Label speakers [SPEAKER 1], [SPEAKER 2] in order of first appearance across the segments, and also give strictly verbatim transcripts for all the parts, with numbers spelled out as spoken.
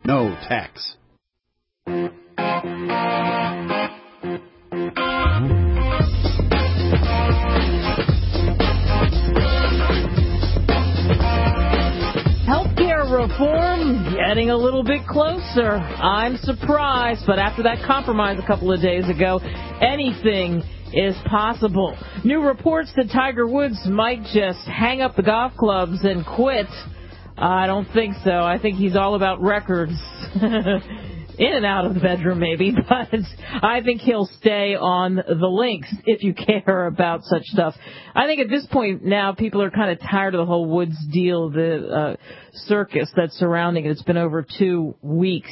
[SPEAKER 1] no tax.
[SPEAKER 2] Healthcare reform getting a little bit closer. I'm surprised, but after that compromise a couple of days ago, anything is possible. New reports that Tiger Woods might just hang up the golf clubs and quit. I don't think so. I think he's all about records. In and out of the bedroom, maybe, but I think he'll stay on the links if you care about such stuff. I think at this point now people are kind of tired of the whole Woods deal, the uh, circus that's surrounding it. It's been over two weeks.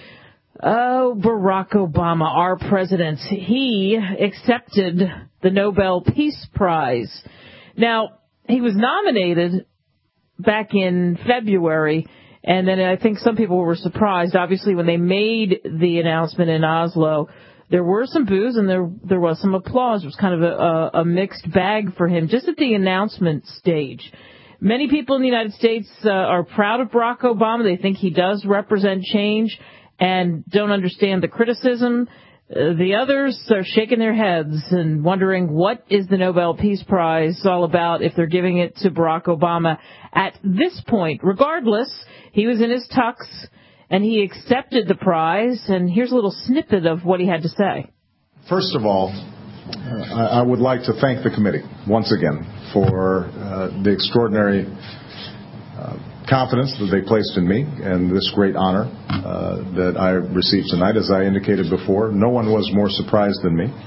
[SPEAKER 2] Oh, Barack Obama, our president, he accepted the Nobel Peace Prize. Now, he was nominated back in February, and then I think some people were surprised. Obviously, when they made the announcement in Oslo, there were some boos and there there was some applause. It was kind of a, a, a mixed bag for him just at the announcement stage. Many people in the United States uh, are proud of Barack Obama. They think he does represent change and don't understand the criticism. Uh, the others are shaking their heads and wondering what is the Nobel Peace Prize all about if they're giving it to Barack Obama at this point. Regardless, he was in his tux and he accepted the prize, and here's a little snippet of what he had to say.
[SPEAKER 3] First of all, uh, I, I would like to thank the committee once again for uh, the extraordinary uh, confidence that they placed in me and this great honor uh, that I received tonight. As I indicated before, no one was more surprised than me.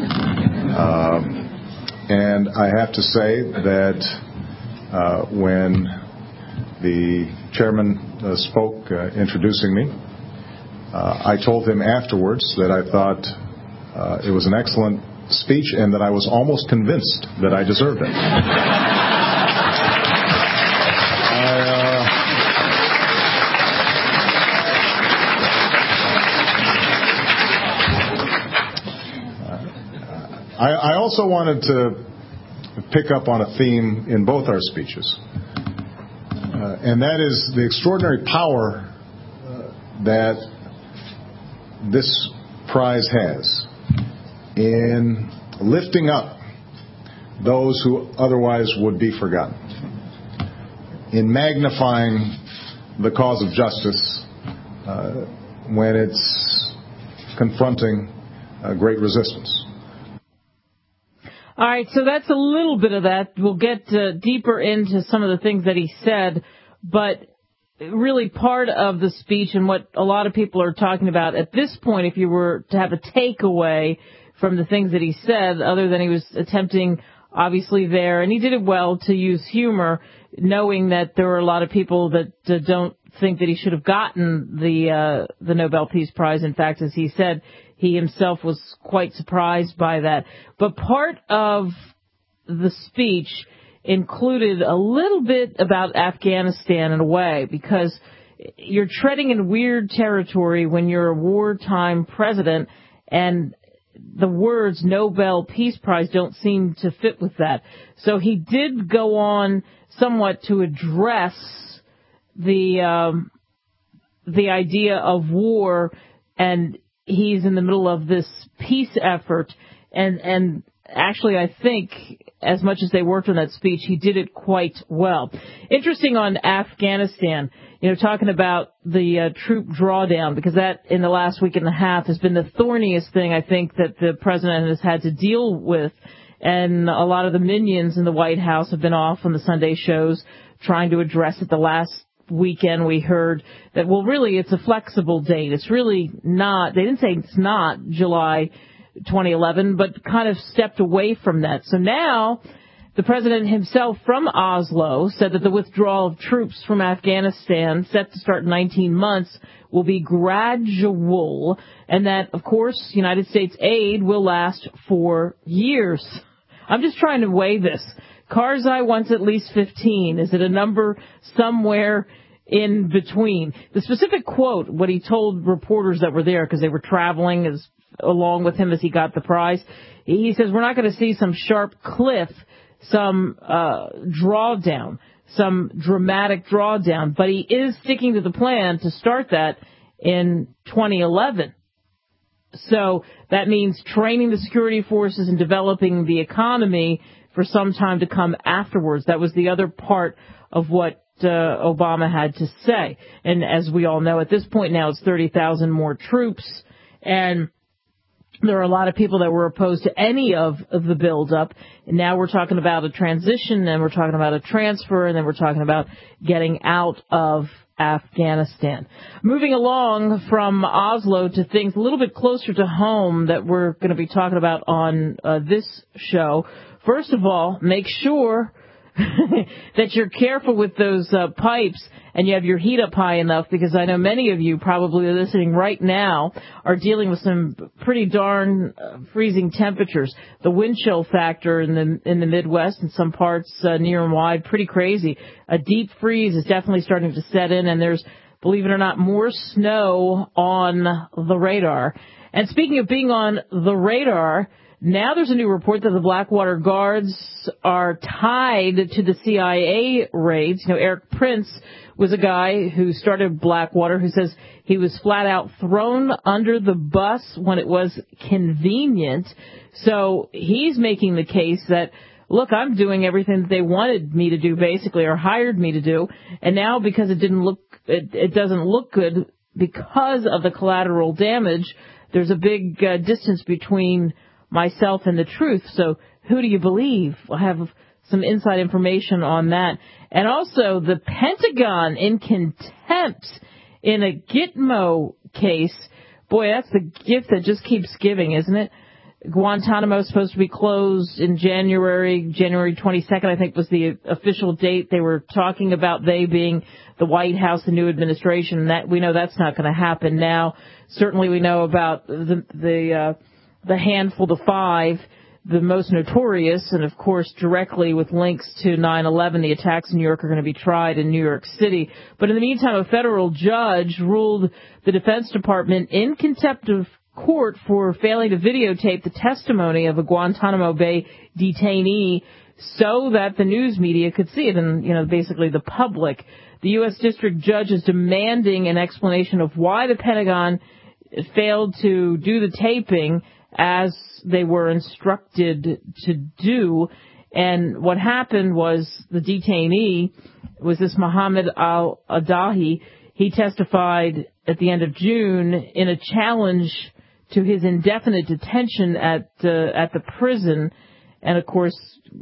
[SPEAKER 3] Uh, and I have to say that uh, when the chairman uh, spoke uh, introducing me, uh, I told him afterwards that I thought uh, it was an excellent speech and that I was almost convinced that I deserved it. I, I also wanted to pick up on a theme in both our speeches, uh, and that is the extraordinary power uh, that this prize has in lifting up those who otherwise would be forgotten, in magnifying the cause of justice uh, when it's confronting uh, great resistance.
[SPEAKER 2] All right, so that's a little bit of that. We'll get uh, deeper into some of the things that he said, but really part of the speech and what a lot of people are talking about at this point, if you were to have a takeaway from the things that he said, other than he was attempting, obviously there, and he did it well, to use humor, knowing that there were a lot of people that uh, don't think that he should have gotten the uh, the Nobel Peace Prize. In fact, as he said, he himself was quite surprised by that. But part of the speech included a little bit about Afghanistan in a way, because you're treading in weird territory when you're a wartime president, and the words Nobel Peace Prize don't seem to fit with that. So he did go on somewhat to address the um, the idea of war, and he's in the middle of this peace effort, and and actually I think as much as they worked on that speech, he did it quite well. Interesting on Afghanistan, you know, talking about the uh, troop drawdown, because that in the last week and a half has been the thorniest thing I think that the president has had to deal with, and a lot of the minions in the White House have been off on the Sunday shows trying to address it. The last weekend we heard that, well, really it's a flexible date. It's really not, they didn't say it's not July twenty eleven, but kind of stepped away from that. So now the president himself from Oslo said that the withdrawal of troops from Afghanistan, set to start in nineteen months, will be gradual, and that, of course, United States aid will last for years. I'm just trying to weigh this. Karzai wants at least fifteen. Is it a number somewhere in between? The specific quote, what he told reporters that were there because they were traveling as, along with him as he got the prize, he says, we're not going to see some sharp cliff, some uh, drawdown, some dramatic drawdown, but he is sticking to the plan to start that in twenty eleven. So that means training the security forces and developing the economy for some time to come afterwards. That was the other part of what uh, Obama had to say. And as we all know, at this point now, it's thirty thousand more troops. And there are a lot of people that were opposed to any of, of the buildup. And now we're talking about a transition, and we're talking about a transfer, and then we're talking about getting out of Afghanistan. Moving along from Oslo to things a little bit closer to home that we're going to be talking about on uh, this show. First of all, make sure that you're careful with those uh, pipes and you have your heat up high enough, because I know many of you probably listening right now are dealing with some pretty darn uh, freezing temperatures. The wind chill factor in the in the Midwest and some parts uh, near and wide, pretty crazy. A deep freeze is definitely starting to set in, and there's, believe it or not, more snow on the radar. And speaking of being on the radar, now there's a new report that the Blackwater Guards are tied to the C I A raids. You know, Eric Prince was a guy who started Blackwater, who says he was flat out thrown under the bus when it was convenient. So he's making the case that, look, I'm doing everything that they wanted me to do, basically, or hired me to do. And now because it didn't look, it, it doesn't look good because of the collateral damage, there's a big uh, distance between myself and the truth. So who do you believe? I have some inside information on that. And also the Pentagon in contempt in a Gitmo case. Boy, that's the gift that just keeps giving, isn't it? Guantanamo is supposed to be closed in January. January twenty-second, I think, was the official date. They were talking about they being the White House, the new administration. That we know that's not going to happen now. Certainly we know about the the uh, the handful, the five, the most notorious, and of course directly with links to nine eleven, the attacks in New York are going to be tried in New York City. But in the meantime, a federal judge ruled the Defense Department in contempt of court for failing to videotape the testimony of a Guantanamo Bay detainee so that the news media could see it, and, you know, basically the public. The U S District Judge is demanding an explanation of why the Pentagon failed to do the taping as they were instructed to do. And what happened was the detainee was this Mohammed al-Adahi. He testified at the end of June in a challenge to his indefinite detention at uh, at the prison. And, of course,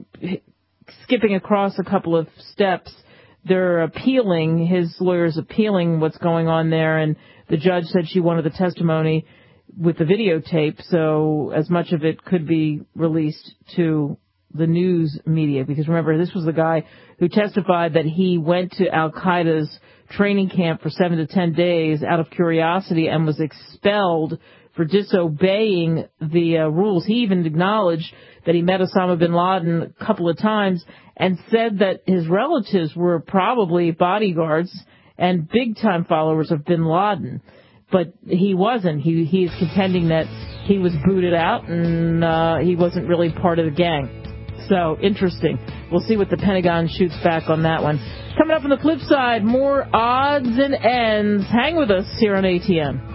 [SPEAKER 2] skipping across a couple of steps, they're appealing, his lawyer's appealing what's going on there. And the judge said she wanted the testimony with the videotape, so as much of it could be released to the news media. Because remember, this was the guy who testified that he went to Al-Qaeda's training camp for seven to ten days out of curiosity and was expelled for disobeying the uh, rules. He even acknowledged that he met Osama bin Laden a couple of times and said that his relatives were probably bodyguards and big-time followers of bin Laden. But he wasn't. He he is contending that he was booted out and uh, he wasn't really part of the gang. So, interesting. We'll see what the Pentagon shoots back on that one. Coming up on the flip side, more odds and ends. Hang with us here on A T M.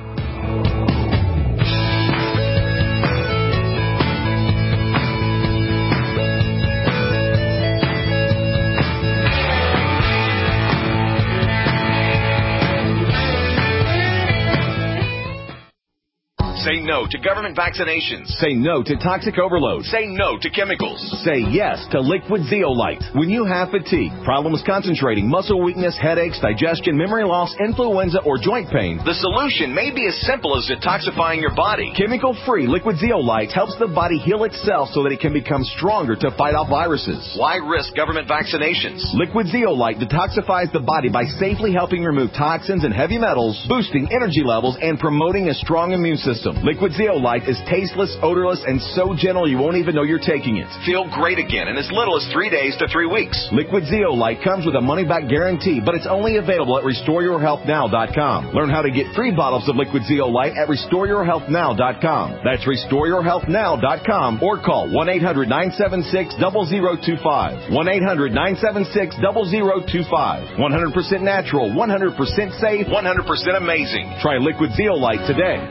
[SPEAKER 1] Say no to government vaccinations.
[SPEAKER 4] Say no to toxic overload.
[SPEAKER 1] Say no to chemicals.
[SPEAKER 4] Say yes to liquid Zeolite. When you have fatigue, problems concentrating, muscle weakness, headaches, digestion, memory loss, influenza, or joint pain,
[SPEAKER 1] the solution may be as simple as detoxifying your body.
[SPEAKER 4] Chemical-free liquid Zeolite helps the body heal itself so that it can become stronger to fight off viruses.
[SPEAKER 1] Why risk government vaccinations?
[SPEAKER 4] Liquid Zeolite detoxifies the body by safely helping remove toxins and heavy metals, boosting energy levels, and promoting a strong immune system. awesome. Liquid Zeolite is tasteless, odorless, and so gentle you won't even know you're taking it.
[SPEAKER 1] Feel great again in as little as three days to three weeks.
[SPEAKER 4] Liquid Zeolite comes with a money-back guarantee, but it's only available at restore your health now dot com. Learn how to get three bottles of Liquid Zeolite at restore your health now dot com. That's restore your health now dot com or call one eight hundred nine seven six zero zero two five. one eight hundred nine seven six zero zero two five. one hundred percent natural, one hundred percent safe,
[SPEAKER 1] one hundred percent amazing.
[SPEAKER 4] Try Liquid Zeolite today.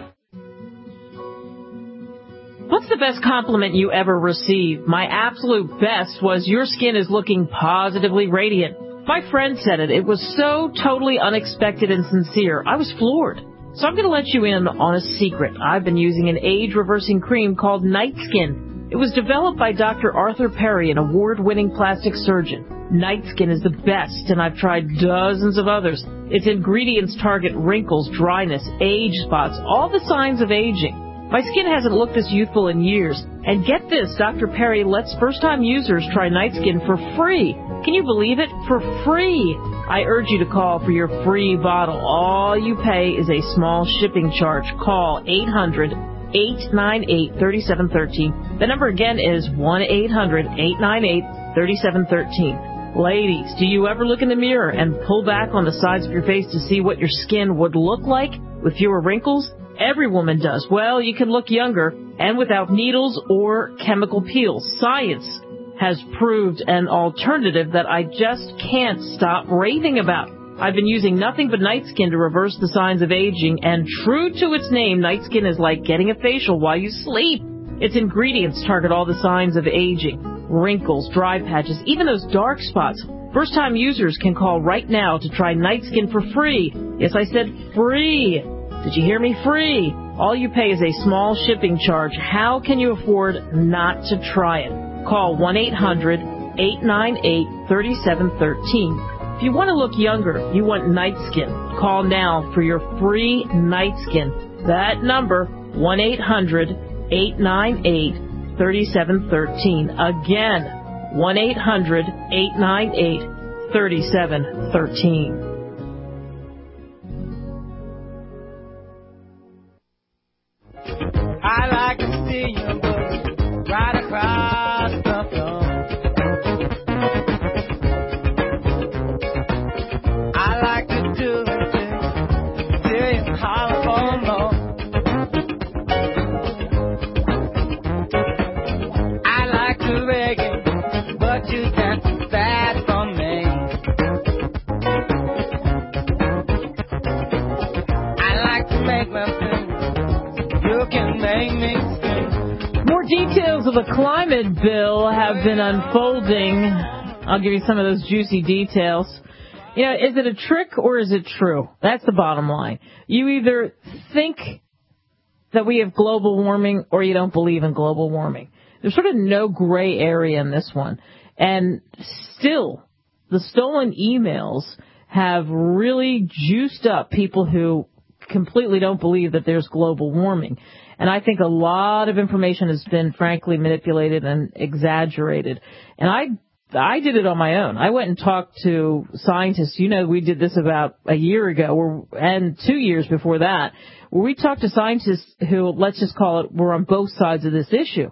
[SPEAKER 2] What's the best compliment you ever received? My absolute best was, your skin is looking positively radiant. My friend said it. It was so totally unexpected and sincere. I was floored. So I'm going to let you in on a secret. I've been using an age-reversing cream called Night Skin. It was developed by Doctor Arthur Perry, an award-winning plastic surgeon. Night Skin is the best, and I've tried dozens of others. Its ingredients target wrinkles, dryness, age spots, all the signs of aging. My skin hasn't looked this youthful in years. And get this, Doctor Perry lets first-time users try Night Skin for free. Can you believe it? For free. I urge you to call for your free bottle. All you pay is a small shipping charge. Call eight hundred, eight nine eight, three seven one three. The number again is one eight hundred, eight nine eight, three seven one three. Ladies, do you ever look in the mirror and pull back on the sides of your face to see what your skin would look like with fewer wrinkles? Every woman does. Well, you can look younger and without needles or chemical peels. Science has proved an alternative that I just can't stop raving about. I've been using nothing but Night Skin to reverse the signs of aging, and true to its name, Night Skin is like getting a facial while you sleep. Its ingredients target all the signs of aging, wrinkles, dry patches, even those dark spots. First-time users can call right now to try Night Skin for free. Yes, I said free. Did you hear me? Free. All you pay is a small shipping charge. How can you afford not to try it? Call one eight hundred, eight nine eight, three seven one three. If you want to look younger, you want Night Skin, call now for your free Night Skin. That number, one eight hundred, eight nine eight, three seven one three. Again, one eight hundred, eight nine eight, three seven one three.
[SPEAKER 5] I like to see you look right across the floor. I like to do things till you holler for more. I like to reggae, but you got too bad for me. I like to make my things. You can make me scream.
[SPEAKER 2] More details of the climate bill have been unfolding. I'll give you some of those juicy details. You know, is it a trick or is it true? That's the bottom line. You either think that we have global warming or you don't believe in global warming. There's sort of no gray area in this one. And still, the stolen emails have really juiced up people who completely don't believe that there's global warming. And I think a lot of information has been, frankly, manipulated and exaggerated. And I I did it on my own. I went and talked to scientists. You know, we did this about a year ago, or, and two years before that, where we talked to scientists who, let's just call it, were on both sides of this issue.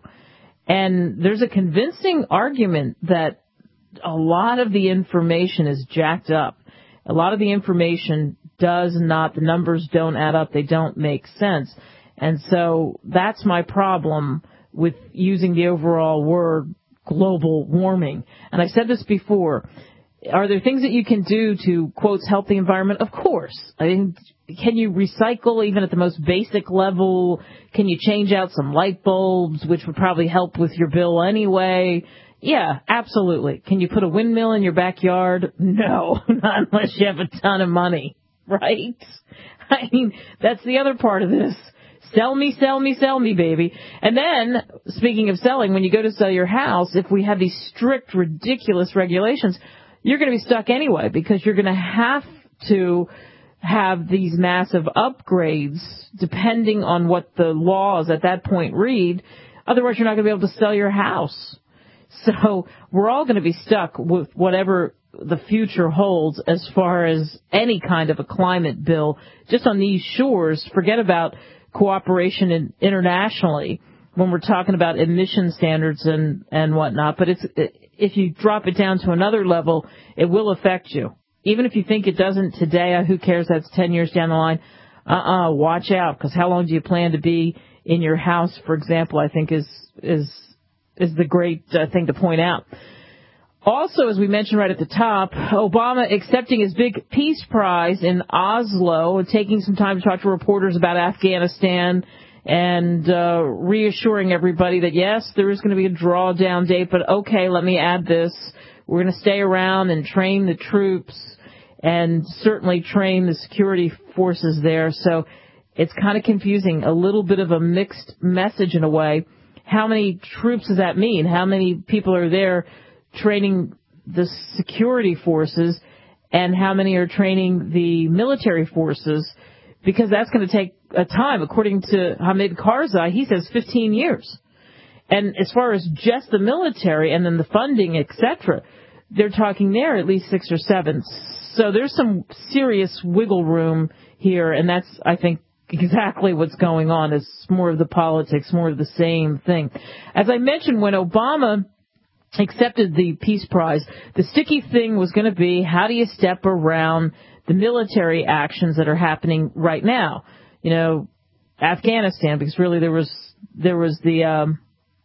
[SPEAKER 2] And there's a convincing argument that a lot of the information is jacked up. A lot of the information does not, the numbers don't add up, they don't make sense. And so that's my problem with using the overall word global warming. And I said this before. Are there things that you can do to, quotes, help the environment? Of course. I mean, can you recycle even at the most basic level? Can you change out some light bulbs, which would probably help with your bill anyway? Yeah, absolutely. Can you put a windmill in your backyard? No, not unless you have a ton of money, right? I mean, that's the other part of this. Sell me, sell me, sell me, baby. And then, speaking of selling, when you go to sell your house, if we have these strict, ridiculous regulations, you're going to be stuck anyway, because you're going to have to have these massive upgrades depending on what the laws at that point read. Otherwise, you're not going to be able to sell your house. So we're all going to be stuck with whatever the future holds as far as any kind of a climate bill just on these shores. Forget about cooperation in, internationally when we're talking about emission standards and, and whatnot. But it's, if you drop it down to another level, it will affect you. Even if you think it doesn't today, who cares, that's ten years down the line. Uh-uh, watch out, because how long do you plan to be in your house, for example, I think is is is the great uh, thing to point out. Also, as we mentioned right at the top, Obama accepting his big peace prize in Oslo, taking some time to talk to reporters about Afghanistan and uh, reassuring everybody that, yes, there is going to be a drawdown date, but okay, let me add this. We're going to stay around and train the troops and certainly train the security forces there. So it's kind of confusing, a little bit of a mixed message in a way. How many troops does that mean? How many people are there training the security forces, and how many are training the military forces? Because that's going to take a time. According to Hamid Karzai, he says fifteen years. And as far as just the military and then the funding, et cetera, they're talking there at least six or seven. So there's some serious wiggle room here, and that's, I think, exactly what's going on. It's more of the politics, more of the same thing. As I mentioned, when Obama accepted the Peace Prize, the sticky thing was going to be, how do you step around the military actions that are happening right now? You know, Afghanistan, because really there was there was the um,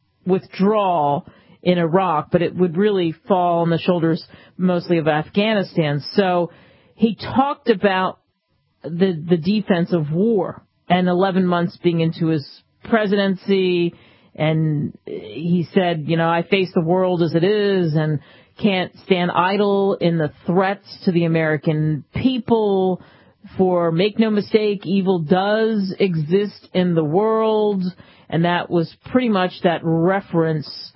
[SPEAKER 2] withdrawal in Iraq, but it would really fall on the shoulders mostly of Afghanistan. So he talked about the the defense of war, and eleven months being into his presidency, and he said, you know, I face the world as it is and can't stand idle in the threats to the American people, for make no mistake, evil does exist in the world. And that was pretty much that reference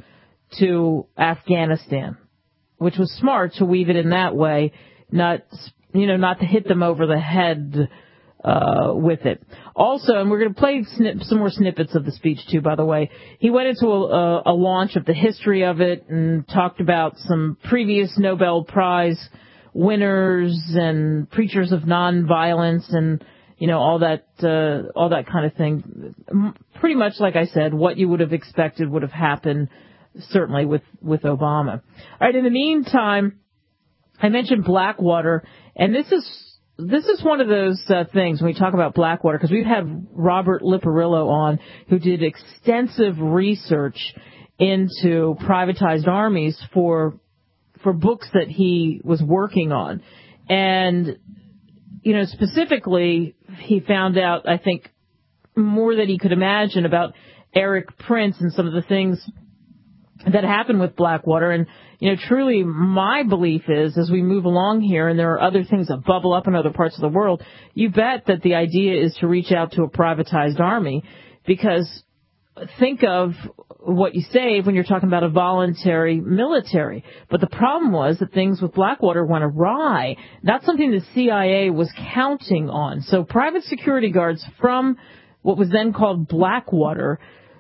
[SPEAKER 2] to Afghanistan, which was smart to weave it in that way, not, you know, not to hit them over the head uh, with it. Also, and we're going to play snip, some more snippets of the speech too, by the way. He went into a, a launch of the history of it and talked about some previous Nobel Prize winners and preachers of nonviolence and, you know, all that, uh, all that kind of thing. Pretty much, like I said, what you would have expected would have happened, certainly with, with Obama. All right. In the meantime, I mentioned Blackwater, and this is, this is one of those uh, things when we talk about Blackwater, because we've had Robert Liparillo on, who did extensive research into privatized armies for, for books that he was working on. And, you know, specifically, he found out, I think, more than he could imagine about Erik Prince and some of the things that happened with Blackwater. And, you know, truly my belief is, as we move along here, and there are other things that bubble up in other parts of the world, you bet that the idea is to reach out to a privatized army, because think of what you save when you're talking about a voluntary military. But the problem was that things with Blackwater went awry. That's something the C I A was counting on. So private security guards from what was then called Blackwater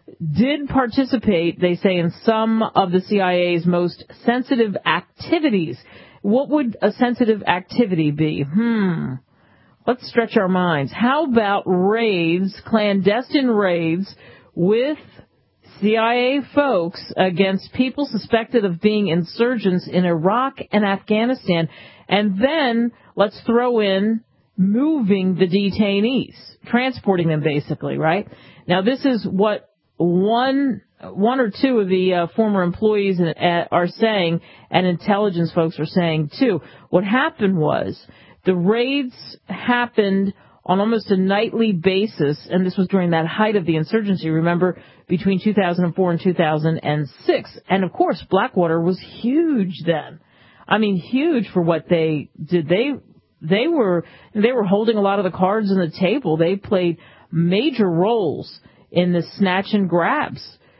[SPEAKER 2] did participate, they say, in some of the C I A's most sensitive activities. What would a sensitive activity be? Hmm. Let's stretch our minds. How about raids, clandestine raids with C I A folks against people suspected of being insurgents in Iraq and Afghanistan? And then let's throw in moving the detainees, transporting them basically, right? Now, this is what one one or two of the uh, former employees are saying, and intelligence folks are saying too. What happened was the raids happened on almost a nightly basis, and this was during that height of the insurgency, remember, between two thousand four and two thousand six. And of course, Blackwater was huge then. I mean, huge for what they did. They they were they were holding a lot of the cards on the table. They played major roles in the snatch and grabs,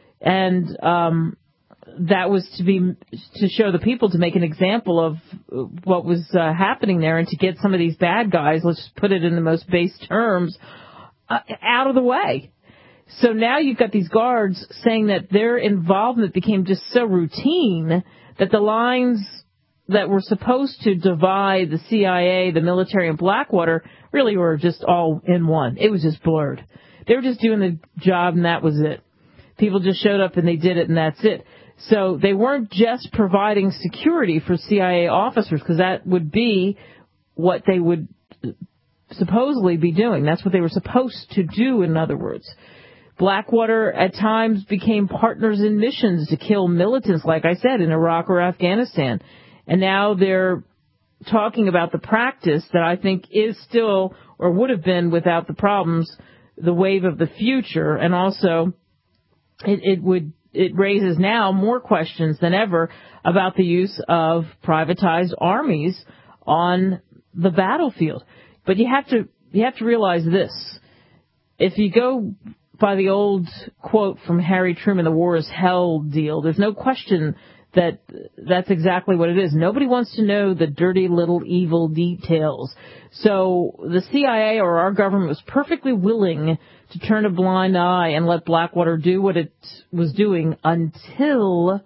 [SPEAKER 2] and um, that was to be to show the people, to make an example of what was uh, happening there, and to get some of these bad guys, let's just put it in the most base terms, uh, out of the way. So now you've got these guards saying that their involvement became just so routine that the lines that were supposed to divide the C I A, the military, and Blackwater really were just all in one. It was just blurred. They were just doing the job, and that was it. People just showed up, and they did it, and that's it. So they weren't just providing security for C I A officers, because that would be what they would supposedly be doing. That's what they were supposed to do, in other words. Blackwater at times became partners in missions to kill militants, like I said, in Iraq or Afghanistan. And now they're talking about the practice that I think is still, or would have been without the problems, the wave of the future. And also, it, it would it raises now more questions than ever about the use of privatized armies on the battlefield. But you have to you have to realize this. If you go by the old quote from Harry Truman, the war is hell deal, there's no question that that's exactly what it is. Nobody wants to know the dirty little evil details. So the C I A or our government was perfectly willing to turn a blind eye and let Blackwater do what it was doing until,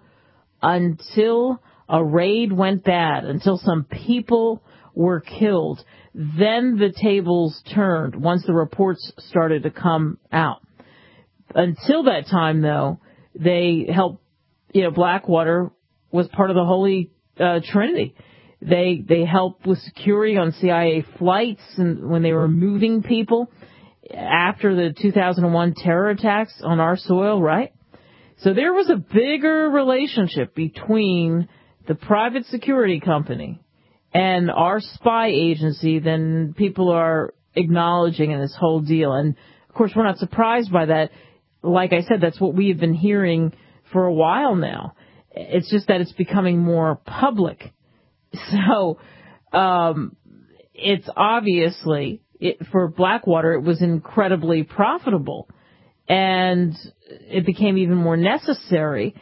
[SPEAKER 2] until a raid went bad, until some people were killed. Then the tables turned once the reports started to come out. Until that time, though, they helped, you know, Blackwater was part of the Holy uh, Trinity. They they helped with security on C I A flights and when they were moving people after the two thousand one terror attacks on our soil, right? So there was a bigger relationship between the private security company and our spy agency than people are acknowledging in this whole deal. And, of course, we're not surprised by that. Like I said, that's what we have been hearing for a while now. It's just that it's becoming more public. So um, it's obviously, it, for Blackwater, it was incredibly profitable. And it became even more necessary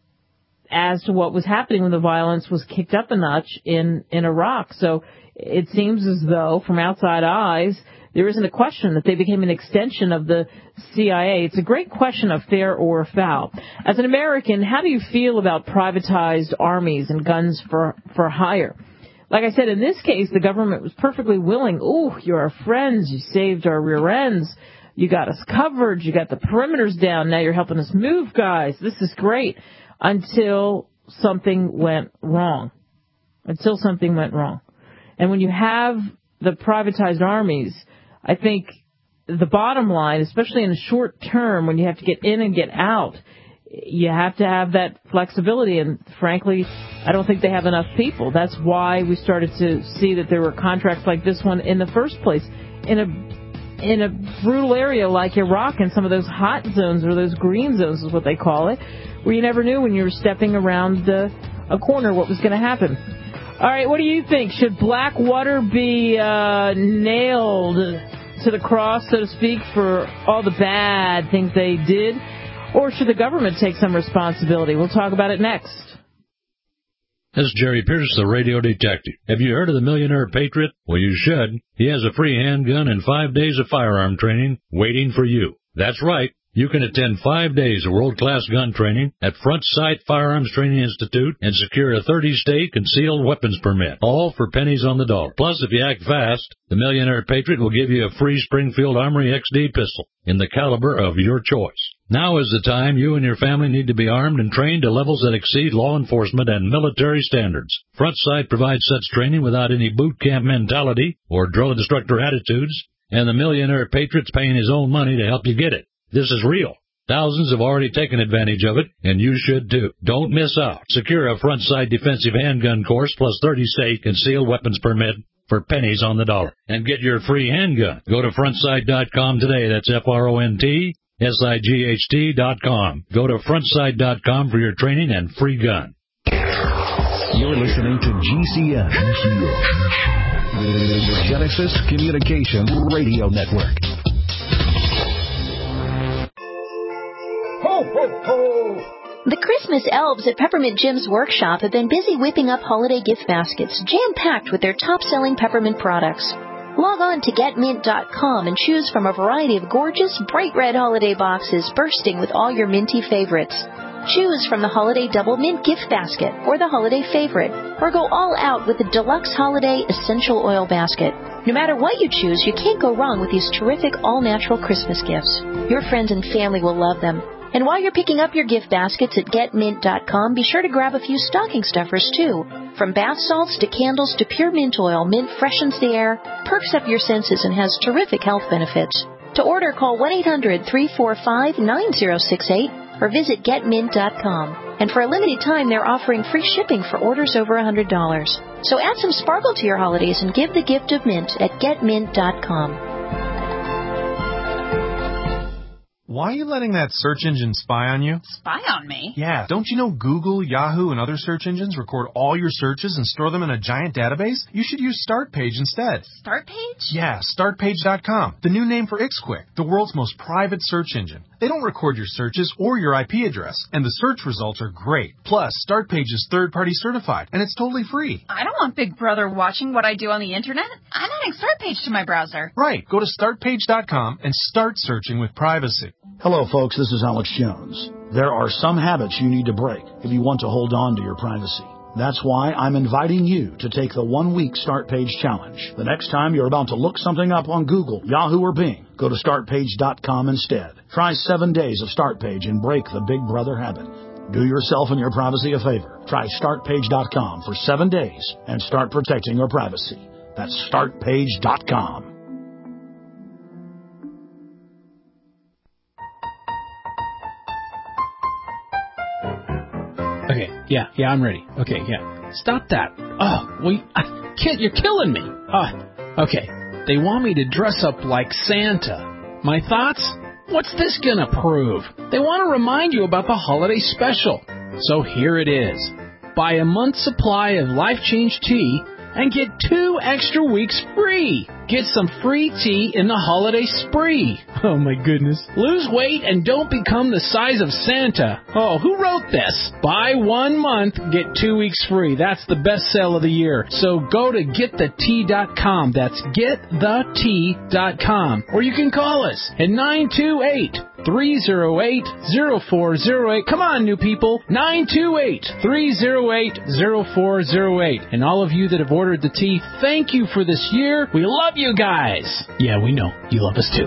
[SPEAKER 2] as to what was happening when the violence was kicked up a notch in, in Iraq. So it seems as though, from outside eyes, there isn't a question that they became an extension of the C I A. It's a great question of fair or foul. As an American, how do you feel about privatized armies and guns for, for hire? Like I said, in this case, the government was perfectly willing. Ooh, you're our friends. You saved our rear ends. You got us covered. You got the perimeters down. Now you're helping us move, guys. This is great. Until something went wrong. Until something went wrong. And when you have the privatized armies, I think the bottom line, especially in the short term when you have to get in and get out, you have to have that flexibility. And frankly, I don't think they have enough people. That's why we started to see that there were contracts like this one in the first place. In a in a brutal area like Iraq and some of those hot zones, or those green zones is what they call it, where you never knew when you were stepping around uh, a corner what was going to happen. All right, what do you think? Should Blackwater be uh, nailed to the cross, so to speak, for all the bad things they did? Or should the government take some responsibility? We'll talk about it next.
[SPEAKER 6] This is Jerry Pierce, the radio detective. Have you heard of the Millionaire Patriot? Well, you should. He has a free handgun and five days of firearm training waiting for you. That's right. You can attend five days of world-class gun training at Front Sight Firearms Training Institute and secure a thirty-state concealed weapons permit, all for pennies on the dollar. Plus, if you act fast, the Millionaire Patriot will give you a free Springfield Armory X D pistol in the caliber of your choice. Now is the time you and your family need to be armed and trained to levels that exceed law enforcement and military standards. Front Sight provides such training without any boot camp mentality or drill instructor attitudes, and the Millionaire Patriot's paying his own money to help you get it. This is real. Thousands have already taken advantage of it, and you should too. Don't miss out. Secure a Front Sight defensive handgun course plus thirty-state concealed weapons permit for pennies on the dollar. And get your free handgun. Go to front sight dot com today. That's F R O N T S I G H T dot com. Go to front sight dot com for your training and free gun.
[SPEAKER 4] You're listening to G C N, the Genesis Communication Radio Network.
[SPEAKER 7] Ho, ho, ho! The Christmas elves at Peppermint Jim's workshop have been busy whipping up holiday gift baskets, jam-packed with their top-selling peppermint products. Log on to get mint dot com and choose from a variety of gorgeous, bright red holiday boxes bursting with all your minty favorites. Choose from the Holiday Double Mint Gift Basket or the Holiday Favorite, or go all out with the Deluxe Holiday Essential Oil Basket. No matter what you choose, you can't go wrong with these terrific all-natural Christmas gifts. Your friends and family will love them. And while you're picking up your gift baskets at get mint dot com, be sure to grab a few stocking stuffers, too. From bath salts to candles to pure mint oil, Mint freshens the air, perks up your senses, and has terrific health benefits. To order, call one eight hundred three four five nine zero six eight or visit get mint dot com. And for a limited time, they're offering free shipping for orders over one hundred dollars. So add some sparkle to your holidays and give the gift of mint at get mint dot com.
[SPEAKER 8] Why are you letting that search engine spy on you?
[SPEAKER 9] Spy on me?
[SPEAKER 8] Yeah, don't you know Google, Yahoo, and other search engines record all your searches and store them in a giant database? You should use StartPage instead.
[SPEAKER 9] StartPage?
[SPEAKER 8] Yeah, start page dot com, the new name for IxQuick, the world's most private search engine. They don't record your searches or your I P address, and the search results are great. Plus, StartPage is third-party certified, and it's totally free.
[SPEAKER 9] I don't want Big Brother watching what I do on the internet. I'm adding StartPage to my browser.
[SPEAKER 8] Right. Go to start page dot com and start searching with privacy.
[SPEAKER 10] Hello, folks. This is Alex Jones. There are some habits you need to break if you want to hold on to your privacy. That's why I'm inviting you to take the one-week Start Page Challenge. The next time you're about to look something up on Google, Yahoo, or Bing, go to start page dot com instead. Try seven days of StartPage and break the Big Brother habit. Do yourself and your privacy a favor. Try start page dot com for seven days and start protecting your privacy. That's start page dot com.
[SPEAKER 11] Okay, yeah, yeah, I'm ready. Okay, yeah. Stop that. Oh, we, I, kid, you're killing me. Oh, okay. They want me to dress up like Santa. My thoughts? What's this gonna prove? They want to remind you about the holiday special. So here it is. Buy a month's supply of Life Change tea and get two extra weeks free. Get some free tea in the holiday spree. Oh, my goodness. Lose weight and don't become the size of Santa. Oh, who wrote this? Buy one month, get two weeks free. That's the best sale of the year. So go to get the tea dot com. That's get the tea dot com. Or you can call us at nine two eight, three oh eight, oh four oh eight. Come on, new people. nine two eight, three oh eight, oh four oh eight. And all of you that have ordered the tea, thank you for this year. We love you guys. Yeah, we know. You love us too.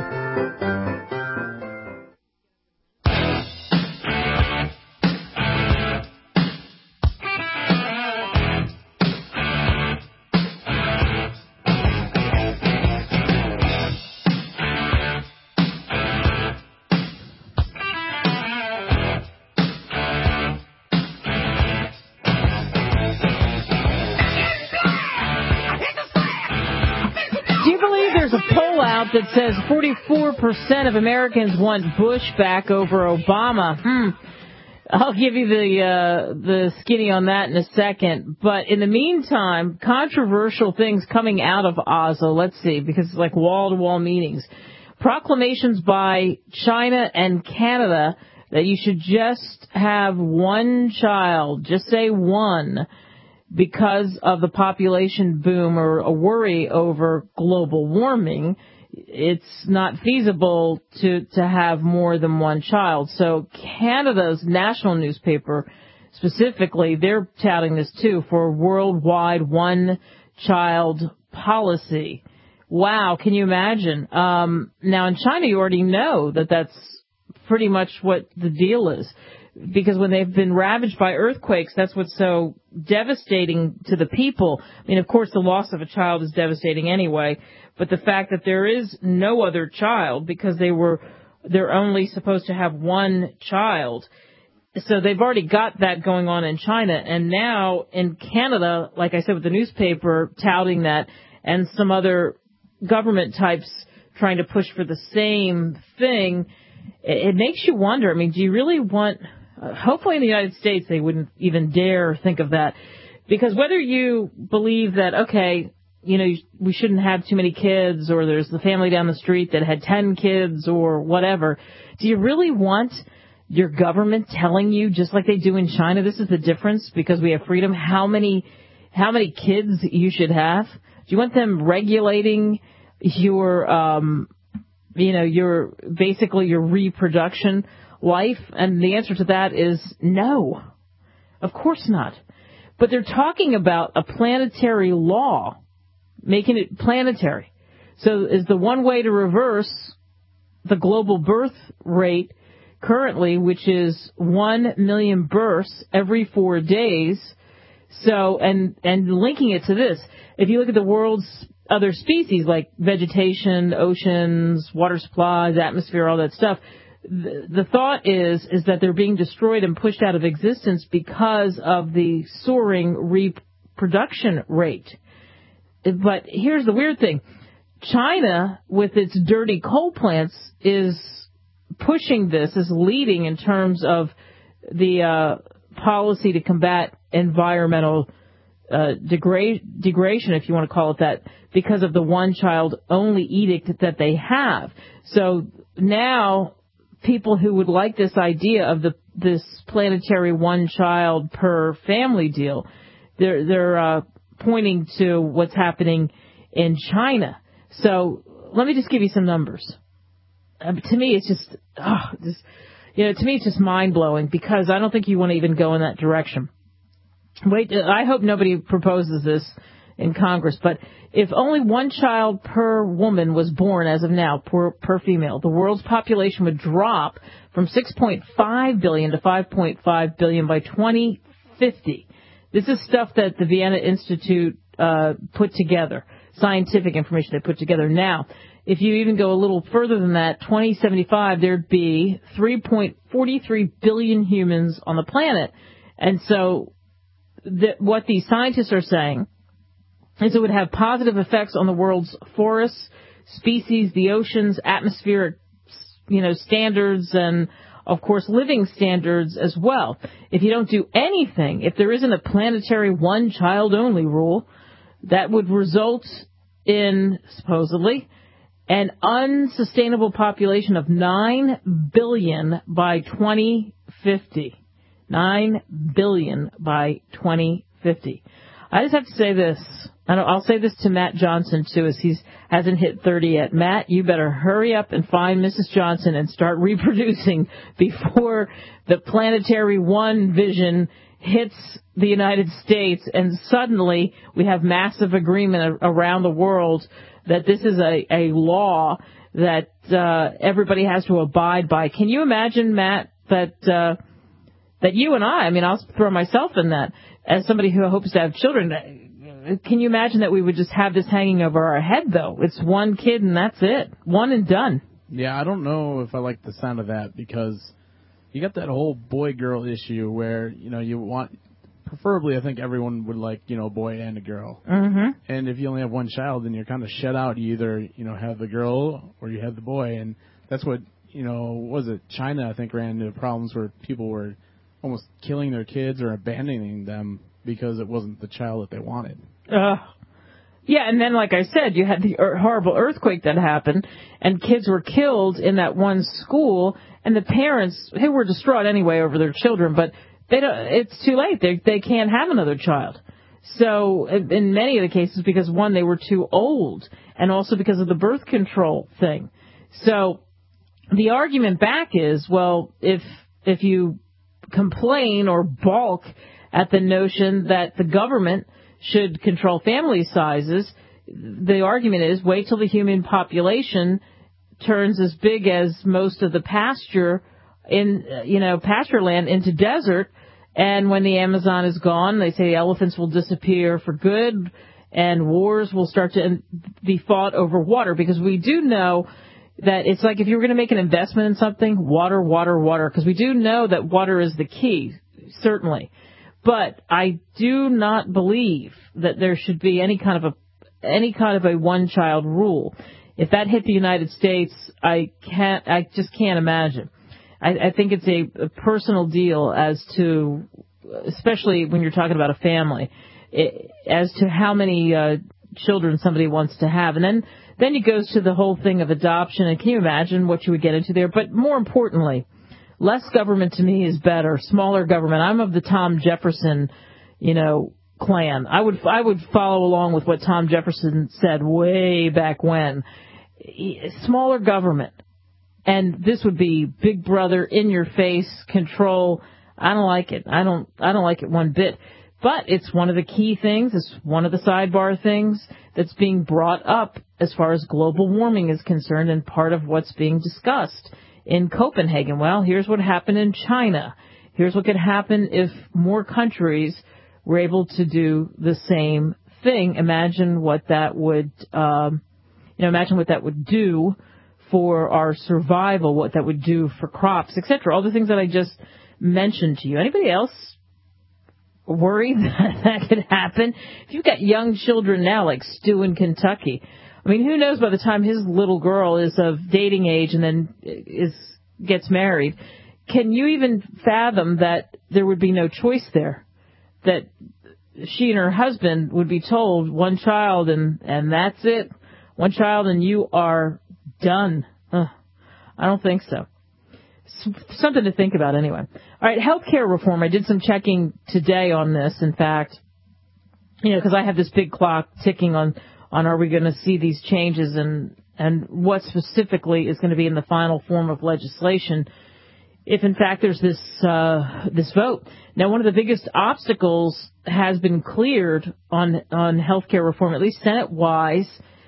[SPEAKER 2] That says forty-four percent of Americans want Bush back over Obama. Hmm. I'll give you the uh, the skinny on that in a second. But in the meantime, controversial things coming out of Oslo. Let's see, because it's like wall-to-wall meetings. Proclamations by China and Canada that you should just have one child, just say one, because of the population boom or a worry over global warming. It's not feasible to, to have more than one child. So Canada's national newspaper, specifically, they're touting this too for a worldwide one-child policy. Wow, can you imagine? Um, now in China, you already know that that's pretty much what the deal is. Because when they've been ravaged by earthquakes, that's what's so devastating to the people. I mean, of course, the loss of a child is devastating anyway, but the fact that there is no other child because they were, they're only supposed to have one child. So they've already got that going on in China. And now in Canada, like I said, with the newspaper touting that and some other government types trying to push for the same thing, it, it makes you wonder. I mean, do you really want... Uh, hopefully in the United States they wouldn't even dare think of that. Because whether you believe that, okay, you know, we shouldn't have too many kids, or there's the family down the street that had ten kids or whatever, do you really want your government telling you, just like they do in China, this is the difference because we have freedom, how many, how many kids you should have? Do you want them regulating your, um, you know, your, basically your reproduction life? And the answer to that is no. Of course not. But they're talking about a planetary law, making it planetary. So is the one way to reverse the global birth rate currently, which is one million births every four days. So, and, and linking it to this, if you look at the world's other species like vegetation, oceans, water supplies, atmosphere, all that stuff, the, the thought is, is that they're being destroyed and pushed out of existence because of the soaring reproduction rate. But here's the weird thing. China, with its dirty coal plants, is pushing this, is leading in terms of the uh, policy to combat environmental uh, degra- degradation, if you want to call it that, because of the one-child-only edict that they have. So now people who would like this idea of the this planetary one-child-per-family deal, they're, they're uh, pointing to what's happening in China. So let me just give you some numbers. Uh, to me, it's just, oh, just, you know, to me, it's just mind-blowing because I don't think you want to even go in that direction. Wait, I hope nobody proposes this in Congress, but if only one child per woman was born as of now, per, per female, the world's population would drop from six point five billion to five point five billion by twenty fifty. This is stuff that the Vienna Institute uh, put together, scientific information they put together. Now, if you even go a little further than that, twenty seventy-five, there'd be three point four three billion humans on the planet. And so the, what these scientists are saying is it would have positive effects on the world's forests, species, the oceans, atmospheric, you know, standards, and, of course, living standards as well. If you don't do anything, if there isn't a planetary one-child-only rule, that would result in, supposedly, an unsustainable population of nine billion by twenty fifty. nine billion by twenty fifty. I just have to say this. and I'll say this to Matt Johnson, too, as he hasn't hit thirty yet. Matt, you better hurry up and find Missus Johnson and start reproducing before the Planetary One vision hits the United States, and suddenly we have massive agreement around the world that this is a, a law that uh, everybody has to abide by. Can you imagine, Matt, that uh, that you and I, I mean, I'll throw myself in that, as somebody who hopes to have children, can you imagine that we would just have this hanging over our head, though? It's one kid and that's it. One and done.
[SPEAKER 11] Yeah, I don't know if I like the sound of that, because you got that whole boy-girl issue where, you know, you want, preferably I think everyone would like, you know, a boy and a girl.
[SPEAKER 2] Mm-hmm.
[SPEAKER 11] And if you only have one child, then you're kind of shut out. You either, you know, have the girl or you have the boy. And that's what, you know, what was it? China, I think, ran into problems where people were almost killing their kids or abandoning them because it wasn't the child that they wanted.
[SPEAKER 2] Uh, yeah, and then, like I said, you had the er- horrible earthquake that happened, and kids were killed in that one school, and the parents, who were distraught anyway over their children, but they don't, it's too late. They they can't have another child. So in many of the cases, because, one, they were too old, and also because of the birth control thing. So the argument back is, well, if if you complain or balk at the notion that the government should control family sizes, the argument is wait till the human population turns as big as most of the pasture in, you know, pasture land into desert, and when the Amazon is gone, they say the elephants will disappear for good, and wars will start to be fought over water, because we do know that it's like if you were going to make an investment in something, water, water, water, because we do know that water is the key, certainly. But I do not believe that there should be any kind of a any kind of a one-child rule. If that hit the United States, I can't. I just can't imagine. I, I think it's a, a personal deal as to, especially when you're talking about a family, it, as to how many uh, children somebody wants to have, and then then it goes to the whole thing of adoption. And can you imagine what you would get into there? But more importantly, less government to me is better. Smaller government. I'm of the Tom Jefferson, you know, clan. I would I would follow along with what Tom Jefferson said way back when. Smaller government. And this would be Big Brother, in your face, control. I don't like it. I don't, I don't like it one bit. But it's one of the key things. It's one of the sidebar things that's being brought up as far as global warming is concerned, and part of what's being discussed in Copenhagen. Well, here's what happened in China. Here's what could happen if more countries were able to do the same thing. Imagine what that would, um, you know, imagine what that would do for our survival, what that would do for crops, et cetera. All the things that I just mentioned to you. Anybody else worried that that could happen? If you've got young children now, like Stu in Kentucky, I mean, who knows by the time his little girl is of dating age and then is gets married, can you even fathom that there would be no choice there? That she and her husband would be told one child and, and that's it. One child and you are done. Ugh, I don't think so. S- something to think about anyway. All right, healthcare reform. I did some checking today on this, in fact, you know, because I have this big clock ticking on, on are we going to see these changes and, and what specifically is going to be in the final form of legislation if, in fact, there's this uh, this vote. Now, one of the biggest obstacles has been cleared on, on healthcare reform, at least Senate-wise.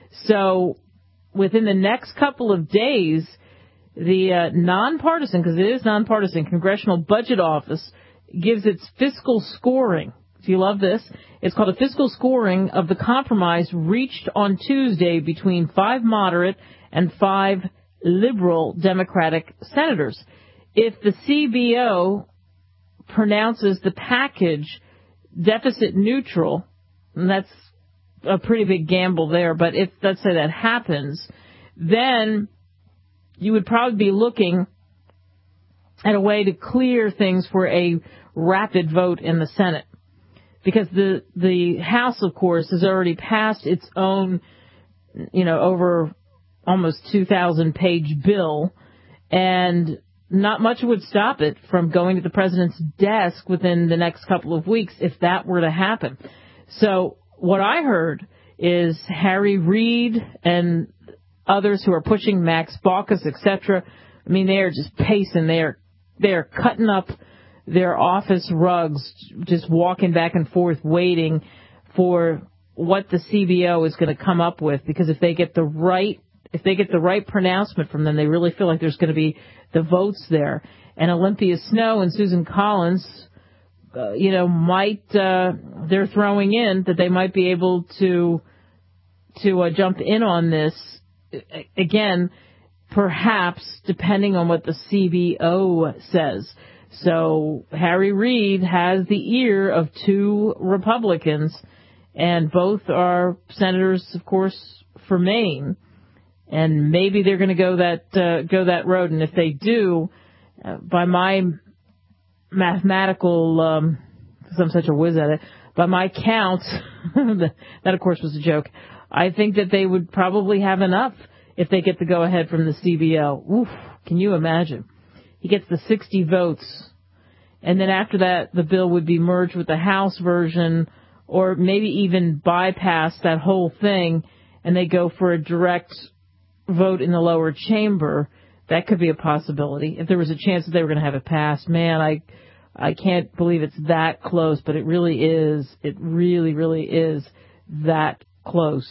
[SPEAKER 2] So within the next couple of days, the uh, nonpartisan, because it is nonpartisan, Congressional Budget Office gives its fiscal scoring. Do you love this? It's called a fiscal scoring of the compromise reached on Tuesday between five moderate and five liberal Democratic senators. If the C B O pronounces the package deficit neutral, and that's a pretty big gamble there, but if, let's say, that happens, then you would probably be looking at a way to clear things for a rapid vote in the Senate. Because the the House, of course, has already passed its own, you know, over almost two thousand page bill, and not much would stop it from going to the president's desk within the next couple of weeks if that were to happen. So what I heard is Harry Reid and others who are pushing Max Baucus, et cetera. I mean, they are just pacing. They are they are cutting up their office rugs, just walking back and forth, waiting for what the C B O is going to come up with. Because if they get the right, if they get the right pronouncement from them, they really feel like there's going to be the votes there. And Olympia Snowe and Susan Collins, uh, you know, might uh, they're throwing in that they might be able to to uh, jump in on this again, perhaps depending on what the C B O says. So Harry Reid has the ear of two Republicans, and both are senators, of course, for Maine. And maybe they're going to go that uh, go that road. And if they do, uh, by my mathematical, um, because I'm such a whiz at it, by my count, that of course was a joke. I think that they would probably have enough if they get the go ahead from the C B O. Oof, can you imagine? He gets the sixty votes, and then after that, the bill would be merged with the House version, or maybe even bypass that whole thing, and they go for a direct vote in the lower chamber. That could be a possibility. If there was a chance that they were going to have it passed, man, I I can't believe it's that close, but it really is. It really, really is that close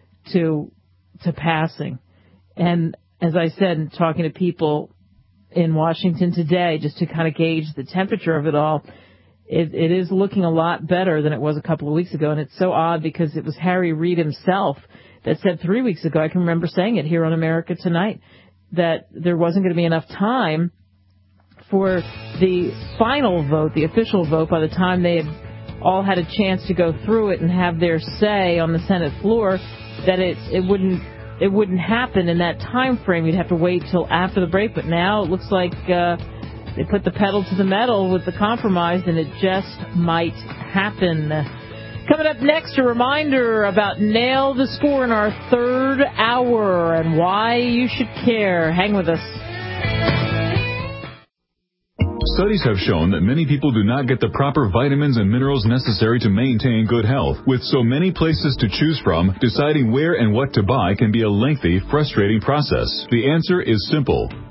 [SPEAKER 2] to to passing. And as I said, talking to people in Washington today, just to kind of gauge the temperature of it all, it, it is looking a lot better than it was a couple of weeks ago. And it's so odd because it was Harry Reid himself that said three weeks ago, I can remember saying it here on America Tonight, that there wasn't going to be enough time for the final vote, the official vote, by the time they had all had a chance to go through it and have their say on the Senate floor, that it, it wouldn't it wouldn't happen in that time frame. You'd have to wait till after the break. But now it looks like uh, they put the pedal to the metal with the compromise, and it just might happen. Coming up next, a reminder about Nail the Score in our third hour and why you should care. Hang with us.
[SPEAKER 12] Studies have shown that many people do not get the proper vitamins and minerals necessary to maintain good health. With so many places to choose from, deciding where and what to buy can be a lengthy, frustrating process. The answer is simple. Pure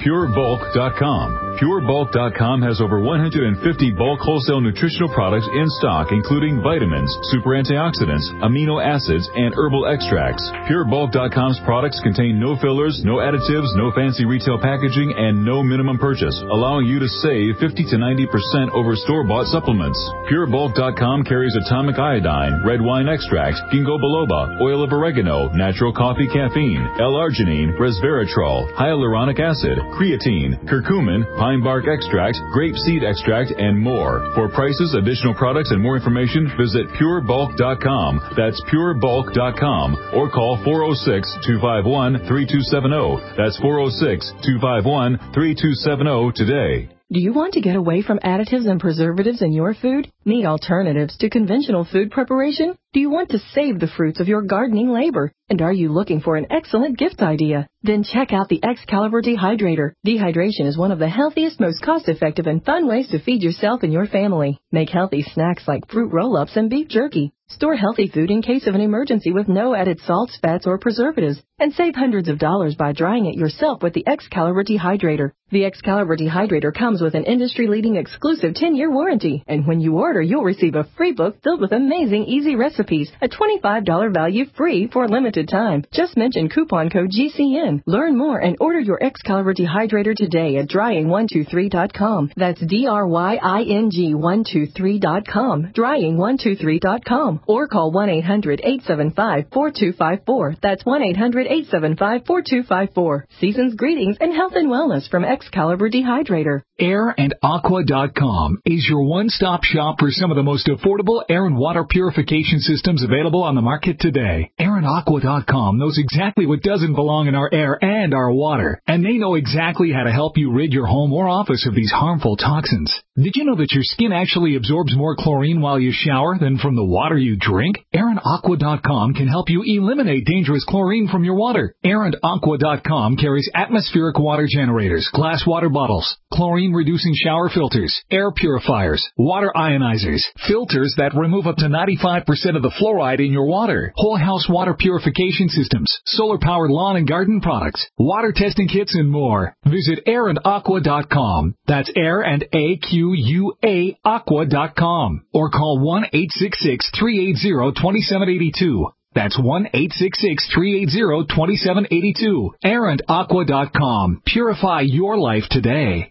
[SPEAKER 12] pure bulk dot com. pure bulk dot com has over one hundred fifty bulk wholesale nutritional products in stock, including vitamins, super antioxidants, amino acids, and herbal extracts. pure bulk dot com's products contain no fillers, no additives, no fancy retail packaging, and no minimum purchase, allowing you to save fifty to ninety percent over store-bought supplements. pure bulk dot com carries atomic iodine, red wine extract, ginkgo biloba, oil of oregano, natural coffee caffeine, L-arginine, resveratrol, hyaluronic acid, creatine, curcumin, pine bark extract, grape seed extract, and more. For prices, additional products, and more information, visit pure bulk dot com. That's pure bulk dot com. Or call four oh six, two five one, three two seven oh. That's four oh six, two five one, three two seven oh today.
[SPEAKER 13] Do you want to get away from additives and preservatives in your food? Need alternatives to conventional food preparation? Do you want to save the fruits of your gardening labor? And are you looking for an excellent gift idea? Then check out the Excalibur Dehydrator. Dehydration is one of the healthiest, most cost-effective, and fun ways to feed yourself and your family. Make healthy snacks like fruit roll-ups and beef jerky. Store healthy food in case of an emergency with no added salts, fats, or preservatives. And save hundreds of dollars by drying it yourself with the Excalibur Dehydrator. The Excalibur Dehydrator comes with an industry-leading exclusive ten-year warranty. And when you order, you'll receive a free book filled with amazing easy recipes. A twenty-five dollars value free for a limited time. Just mention coupon code G C N. Learn more and order your Excalibur Dehydrator today at drying one two three dot com. That's D R Y I N G one two three dot com. drying one two three dot com. Or call one eight hundred, eight seven five, four two five four. That's one eight hundred, eight seven five, four two five four. Season's greetings and health and wellness from Excalibur Dehydrator.
[SPEAKER 14] air and aqua dot com is your one-stop shop for some of the most affordable air and water purification systems available on the market today. air and aqua dot com knows exactly what doesn't belong in our air and our water, and they know exactly how to help you rid your home or office of these harmful toxins. Did you know that your skin actually absorbs more chlorine while you shower than from the water you drink? air and aqua dot com can help you eliminate dangerous chlorine from your water. air and aqua dot com carries atmospheric water generators, glass water bottles, chlorine-reducing shower filters, air purifiers, water ionizers, filters that remove up to ninety-five percent of the fluoride in your water, whole house water purification systems, solar-powered lawn and garden products, water testing kits, and more. Visit air and aqua dot com. That's air and A Q U A aqua dot com. Or call one eight six six, three eight zero, two seven eight two. That's one eight six six, three eight zero, two seven eight two. air and aqua dot com. Purify your life today.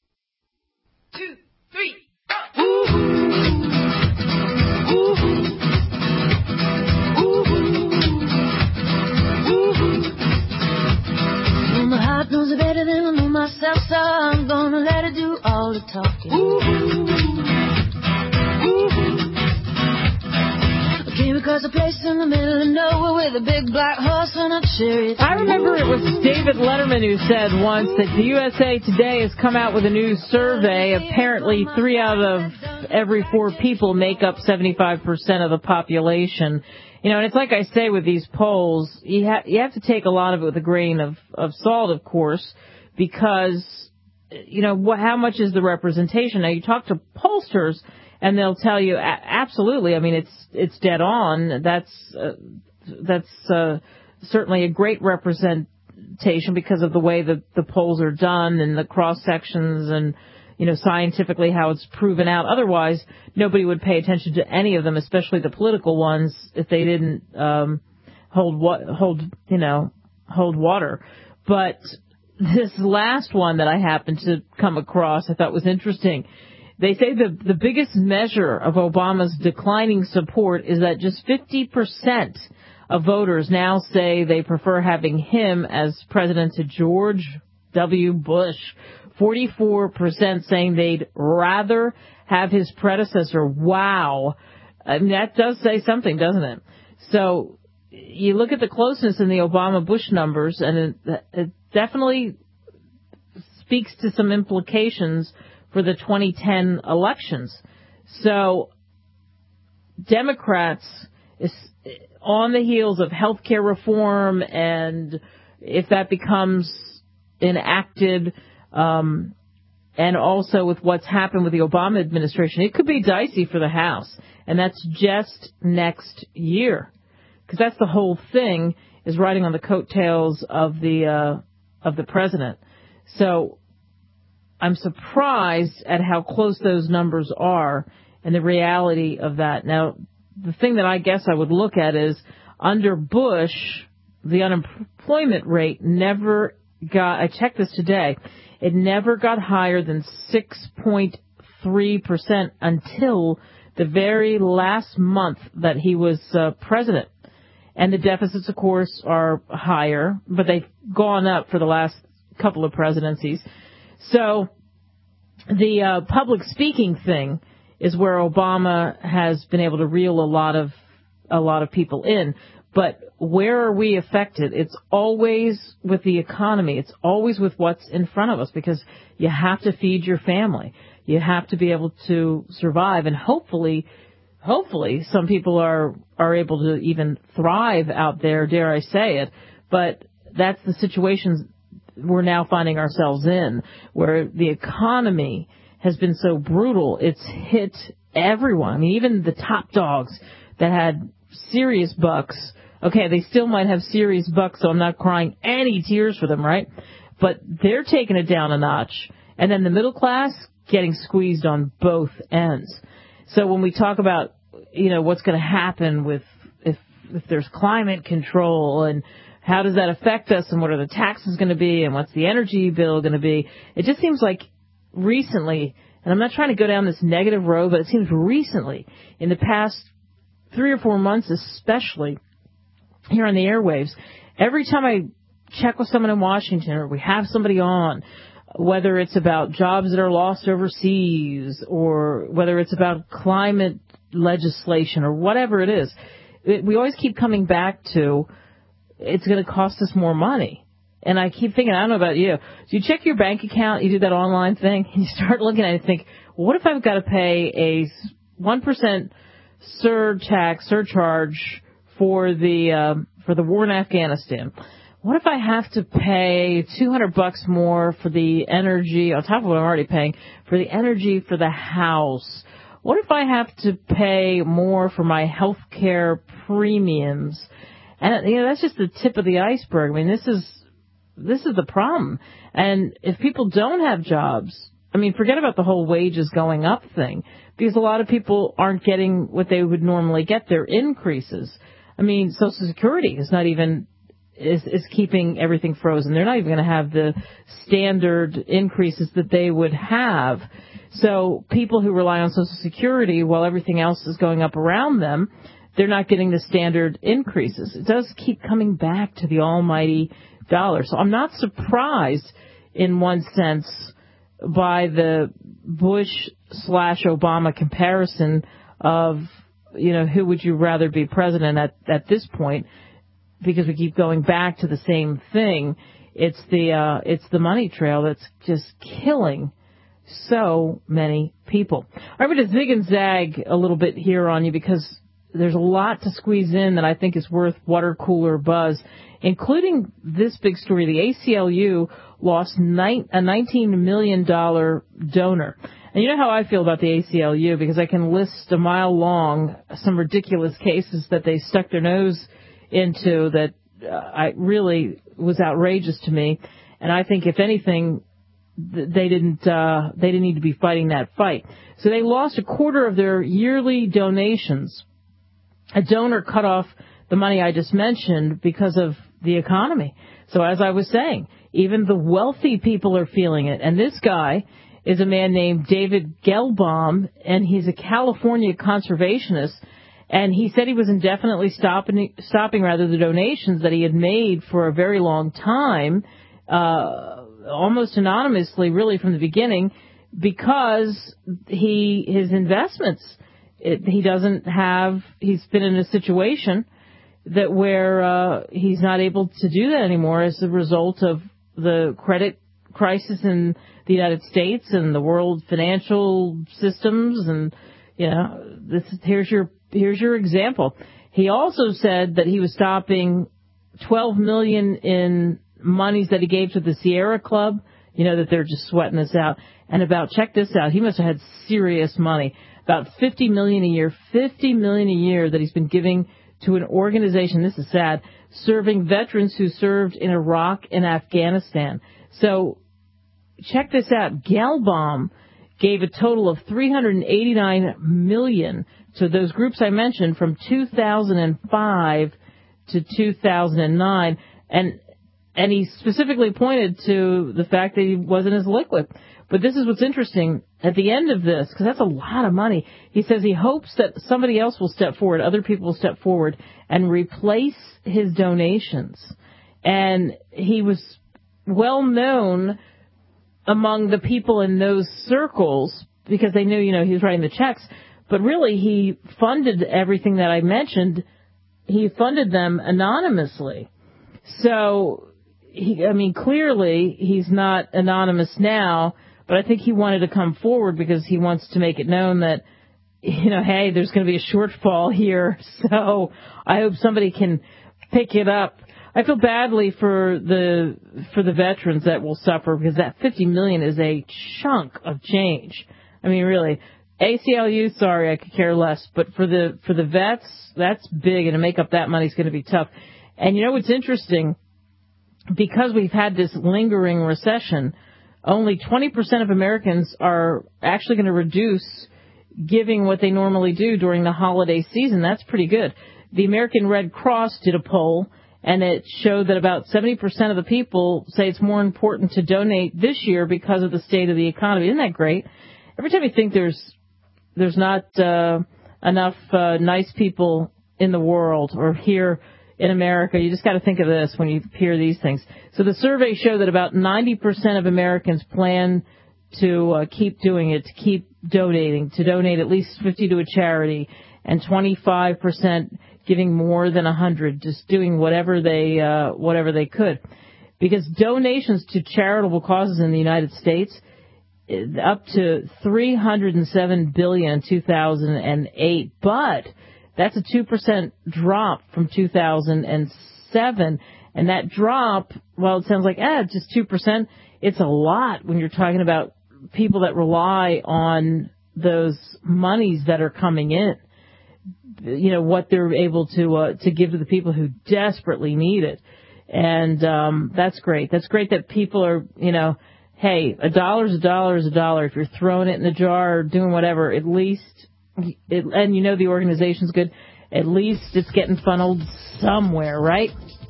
[SPEAKER 5] Two, three, uh, ooh, ooh, ooh, ooh. Well, my heart knows it better than I know myself, so I'm gonna let it do all the talking. Ooh, ooh. Came across a place in the middle of nowhere with a big black horse and a chariot.
[SPEAKER 2] I remember it was David Letterman who said once that the U S A Today has come out with a new survey. Apparently three out of every four people make up seventy-five percent of the population. You know, and it's like I say with these polls, you, ha- you have to take a lot of it with a grain of, of salt, of course, because, you know, wh- how much is the representation? Now, you talk to pollsters, and they'll tell you, absolutely. I mean, it's it's dead on. That's uh, that's uh, certainly a great representation because of the way the the polls are done and the cross sections and, you know, scientifically how it's proven out. Otherwise, nobody would pay attention to any of them, especially the political ones, if they didn't um, hold what hold you know hold water. But this last one that I happened to come across, I thought was interesting. They say the, the biggest measure of Obama's declining support is that just fifty percent of voters now say they prefer having him as president to George W. Bush. forty-four percent saying they'd rather have his predecessor. Wow. I mean, that does say something, doesn't it? So you look at the closeness in the Obama-Bush numbers, and it, it definitely speaks to some implications for the twenty ten elections. So Democrats is on the heels of health care reform, and if that becomes enacted, um, and also with what's happened with the Obama administration, it could be dicey for the House, and that's just next year, because that's the whole thing, is riding on the coattails of the uh, of the president. So I'm surprised at how close those numbers are and the reality of that. Now, the thing that I guess I would look at is under Bush, the unemployment rate never got, I checked this today, it never got higher than six point three percent until the very last month that he was uh, president. And the deficits, of course, are higher, but they've gone up for the last couple of presidencies. So the uh, public speaking thing is where Obama has been able to reel a lot of a lot of people in. But where are we affected? It's always with the economy. It's always with what's in front of us, because you have to feed your family. You have to be able to survive, and hopefully, hopefully some people are, are able to even thrive out there, dare I say it. But that's the situation we're now finding ourselves in, where the economy has been so brutal. It's hit everyone. I mean, even the top dogs that had serious bucks. Okay, they still might have serious bucks, so I'm not crying any tears for them, right? But they're taking it down a notch. And then the middle class getting squeezed on both ends. So when we talk about, you know, what's going to happen with if if there's climate control and how does that affect us and what are the taxes going to be and what's the energy bill going to be, it just seems like recently, and I'm not trying to go down this negative road, but it seems recently, in the past three or four months especially, here on the airwaves, every time I check with someone in Washington or we have somebody on, whether it's about jobs that are lost overseas or whether it's about climate legislation or whatever it is, it, we always keep coming back to it's going to cost us more money. And I keep thinking, I don't know about you, do you check your bank account, you do that online thing, and you start looking at it and think, well, what if I've got to pay a one percent surtax, surcharge for the uh, for the war in Afghanistan? What if I have to pay two hundred bucks more for the energy, on top of what I'm already paying, for the energy for the house? What if I have to pay more for my health care premiums? And, you know, that's just the tip of the iceberg. I mean, this is this is the problem. And if people don't have jobs, I mean, forget about the whole wages going up thing, because a lot of people aren't getting what they would normally get, their increases. I mean, Social Security is not even, is, is keeping everything frozen. They're not even going to have the standard increases that they would have. So people who rely on Social Security while everything else is going up around them, they're not getting the standard increases. It does keep coming back to the almighty dollar. So I'm not surprised in one sense by the Bush slash Obama comparison of, you know, who would you rather be president at, at this point, because we keep going back to the same thing. It's the, uh, it's the money trail that's just killing so many people. I'm going to zig and zag a little bit here on you because there's a lot to squeeze in that I think is worth water cooler buzz, including this big story. The A C L U lost nine, a nineteen million dollars donor. And you know how I feel about the A C L U, because I can list a mile long some ridiculous cases that they stuck their nose into that uh, I really was outrageous to me. And I think, if anything, they didn't uh, they didn't need to be fighting that fight. So they lost a quarter of their yearly donations. A donor cut off the money I just mentioned because of the economy. So as I was saying, even the wealthy people are feeling it. And this guy is a man named David Gelbaum, and he's a California conservationist. And he said he was indefinitely stopping, stopping rather the donations that he had made for a very long time, uh, almost anonymously, really from the beginning, because he his investments. It, he doesn't have, he's been in a situation that where uh, he's not able to do that anymore as a result of the credit crisis in the United States and the world financial systems. And, you know, this is, here's your, here's your example. He also said that he was stopping twelve million dollars in monies that he gave to the Sierra Club, you know, that they're just sweating this out. And about, check this out, he must have had serious money. About fifty million dollars a year, fifty million dollars a year that he's been giving to an organization, this is sad, serving veterans who served in Iraq and Afghanistan. So check this out. Gelbaum gave a total of three hundred eighty-nine million dollars to those groups I mentioned from two thousand five to two thousand nine, and and he specifically pointed to the fact that he wasn't as liquid. But this is what's interesting. At the end of this, because that's a lot of money, he says he hopes that somebody else will step forward, other people will step forward and replace his donations. And he was well known among the people in those circles because they knew, you know, he was writing the checks. But really, he funded everything that I mentioned. He funded them anonymously. So, he, I mean, clearly he's not anonymous now, but I think he wanted to come forward because he wants to make it known that, you know, hey, there's going to be a shortfall here. So I hope somebody can pick it up. I feel badly for the for the veterans that will suffer because that fifty million dollars is a chunk of change. I mean, really. A C L U, sorry, I could care less. But for the for the vets, that's big, and to make up that money is going to be tough. And you know what's interesting? Because we've had this lingering recession, only twenty percent of Americans are actually going to reduce giving what they normally do during the holiday season. That's pretty good. The American Red Cross did a poll, and it showed that about seventy percent of the people say it's more important to donate this year because of the state of the economy. Isn't that great? Every time you think there's there's not uh, enough uh, nice people in the world or here in America, you just got to think of this when you hear these things. So the survey showed that about ninety percent of Americans plan to uh, keep doing it, to keep donating, to donate at least fifty to a charity, and twenty-five percent giving more than one hundred, just doing whatever they uh, whatever they could. Because donations to charitable causes in the United States up to three hundred seven billion dollars in two thousand eight, but that's a two percent drop from two thousand seven, and that drop, well, it sounds like, eh, just two percent, it's a lot when you're talking about people that rely on those monies that are coming in, you know, what they're able to uh, to give to the people who desperately need it. And um, that's great. That's great that people are, you know, hey, a dollar's a dollar is a dollar. If you're throwing it in the jar or doing whatever, at least, it, and you know the organization's good, at least it's getting funneled somewhere, right?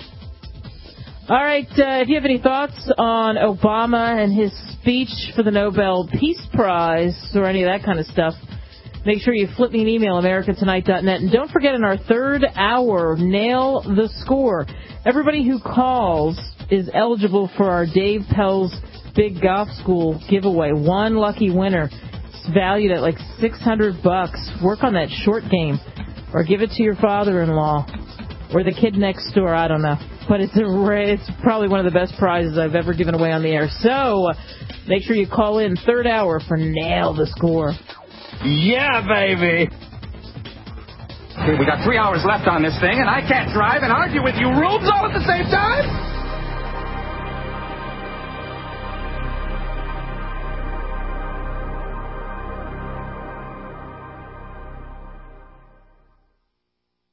[SPEAKER 2] All right, uh, if you have any thoughts on Obama and his speech for the Nobel Peace Prize or any of that kind of stuff, make sure you flip me an email, america tonight dot net. And don't forget, in our third hour, Nail the Score. Everybody who calls is eligible for our Dave Pell's Big Golf School giveaway. One lucky winner. It's valued at like six hundred bucks. Work on that short game, or give it to your father-in-law, or the kid next door. I don't know, but it's a it's probably one of the best prizes I've ever given away on the air. So make sure you call in third hour for Nail the Score.
[SPEAKER 15] Yeah, baby. Okay, we got three hours left on this thing, and I can't drive and argue with you rubes all at the same time.